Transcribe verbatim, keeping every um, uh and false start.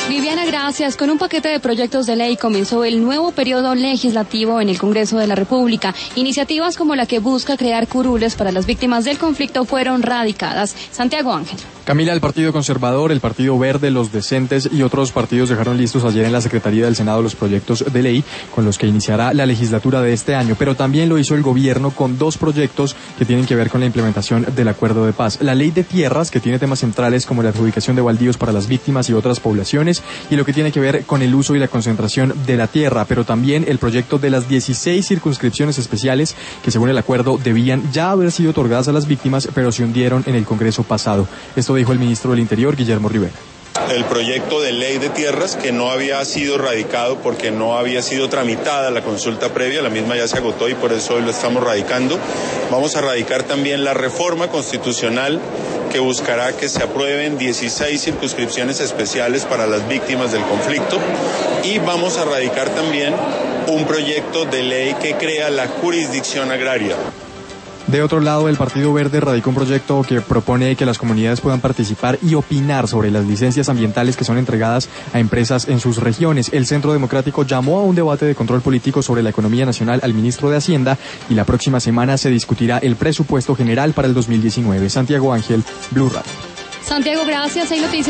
Viviana, gracias. Con un paquete de proyectos de ley comenzó el nuevo periodo legislativo en el Congreso de la República. Iniciativas como la que busca crear curules para las víctimas del conflicto fueron radicadas. Santiago Ángel. Camila, el Partido Conservador, el Partido Verde, los Decentes y otros partidos dejaron listos ayer en la Secretaría del Senado los proyectos de ley con los que iniciará la legislatura de este año, pero también lo hizo el gobierno con dos proyectos que tienen que ver con la implementación del acuerdo de paz. La ley de tierras, que tiene temas centrales como la adjudicación de baldíos para las víctimas y otras poblaciones, y lo que tiene que ver con el uso y la concentración de la tierra, pero también el proyecto de las dieciséis circunscripciones especiales que según el acuerdo debían ya haber sido otorgadas a las víctimas, pero se hundieron en el Congreso pasado. Esto dijo el ministro del Interior, Guillermo Rivera. El proyecto de ley de tierras que no había sido radicado porque no había sido tramitada la consulta previa, la misma ya se agotó y por eso hoy lo estamos radicando. Vamos a radicar también la reforma constitucional que buscará que se aprueben dieciséis circunscripciones especiales para las víctimas del conflicto y vamos a radicar también un proyecto de ley que crea la jurisdicción agraria. De otro lado, el Partido Verde radicó un proyecto que propone que las comunidades puedan participar y opinar sobre las licencias ambientales que son entregadas a empresas en sus regiones. El Centro Democrático llamó a un debate de control político sobre la economía nacional al ministro de Hacienda y la próxima semana se discutirá el presupuesto general para el dos mil diecinueve. Santiago Ángel, Blue Radio. Santiago, gracias. Hay noticias.